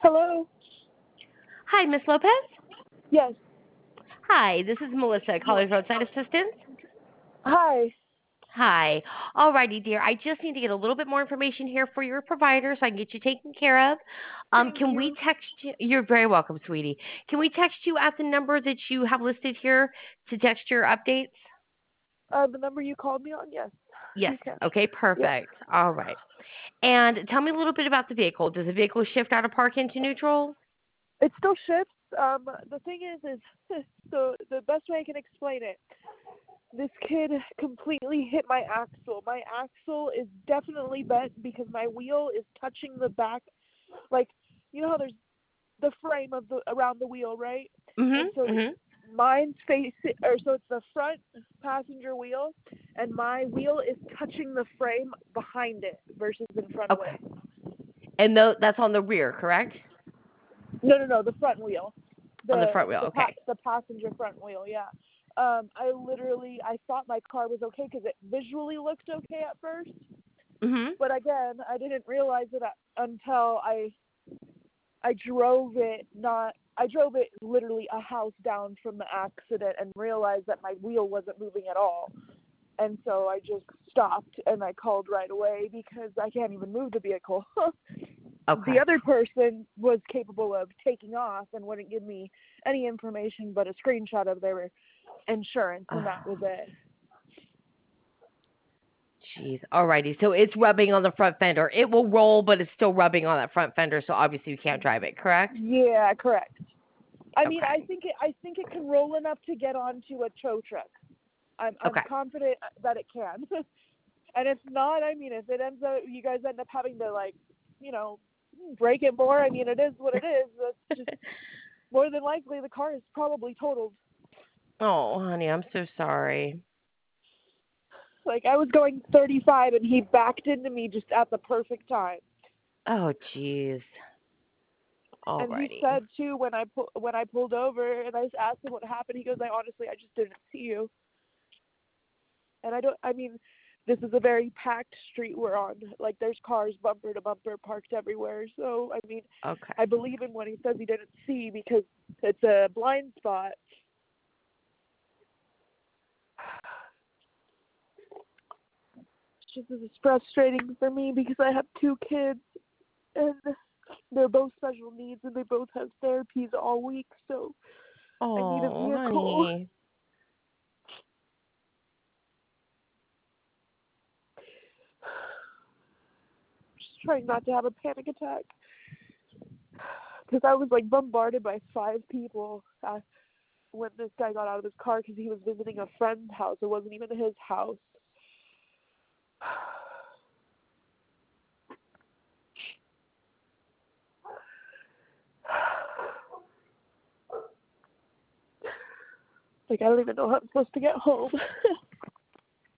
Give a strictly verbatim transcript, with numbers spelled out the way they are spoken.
Hello? Hi, Miss Lopez. Yes. Hi, this is Melissa, College Roadside Assistance. Hi. Hi. Alrighty, dear. I just need to get a little bit more information here for your provider so I can get you taken care of. Um, Thank can we you. text you? You're very welcome, sweetie. Can we text you at the number that you have listed here to text your updates? Uh, the number you called me on? Yes. Yes. You can. Okay, Yeah. perfect. All right. And tell me a little bit about the vehicle. Does the vehicle shift out of park into neutral? It still shifts. Um, the thing is, is so the best way I can explain it, this kid completely hit my axle. My axle is definitely bent because my wheel is touching the back. Like, you know how there's the frame of the around the wheel, right? And so Mm-hmm. Mm-hmm. mine's face, or so it's the front passenger wheel, and my wheel is touching the frame behind it versus in front of Okay. it. And tho- that's on the rear, correct? No, no, no, the front wheel, On the the front wheel. the pa- Okay. the passenger front wheel. Yeah. Um, I literally I thought my car was okay because it visually looked okay at first, Mm-hmm. but again I didn't realize it until I I drove it not I drove it literally a house down from the accident and realized that my wheel wasn't moving at all. And so I just stopped and I called right away because I can't even move the vehicle. The Okay. other person was capable of taking off and wouldn't give me any information but a screenshot of their insurance, and that was it. Jeez. Alrighty. So it's rubbing on the front fender. It will roll, but it's still rubbing on that front fender. So obviously you can't drive it. Correct? Yeah, correct. I mean, I Okay. think it, I think it can roll enough to get onto a tow truck. I'm I'm Okay. confident that it can. And if not, I mean, if it ends up, you guys end up having to, like, you know, break it more, I mean, it is what it is. That's just more than likely the car is probably totaled. Oh, honey, I'm so sorry. Like, I was going thirty-five and he backed into me just at the perfect time. Oh, jeez. And he Alrighty. said too when I pu- when I pulled over and I just asked him what happened, he goes, "I honestly, I just didn't see you." And I don't. I mean, this is a very packed street we're on. Like, there's cars bumper to bumper parked everywhere. So I mean, Okay. I believe him when he says he didn't see because it's a blind spot. It's just it's frustrating for me because I have two kids and they're both special needs and they both have therapies all week. So I need a Oh, vehicle. honey. Just trying not to have a panic attack because I was like bombarded by five people uh, when this guy got out of his car because he was visiting a friend's house. It wasn't even his house. Like, I don't even know how I'm supposed to get home.